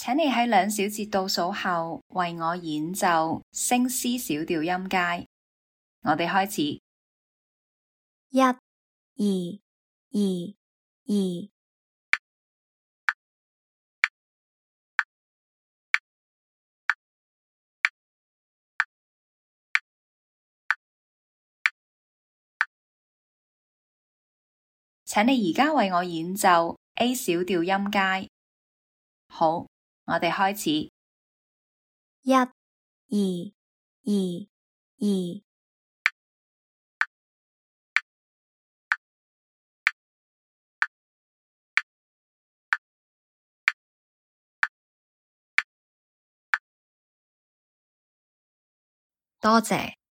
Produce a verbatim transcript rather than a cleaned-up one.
請你喺兩小節倒數後為我演奏升 C 小調音階。我哋開始。一、二、二、二。請你而家為我演奏 A 小調音階。好，我哋開始。一、二、二、二。多謝。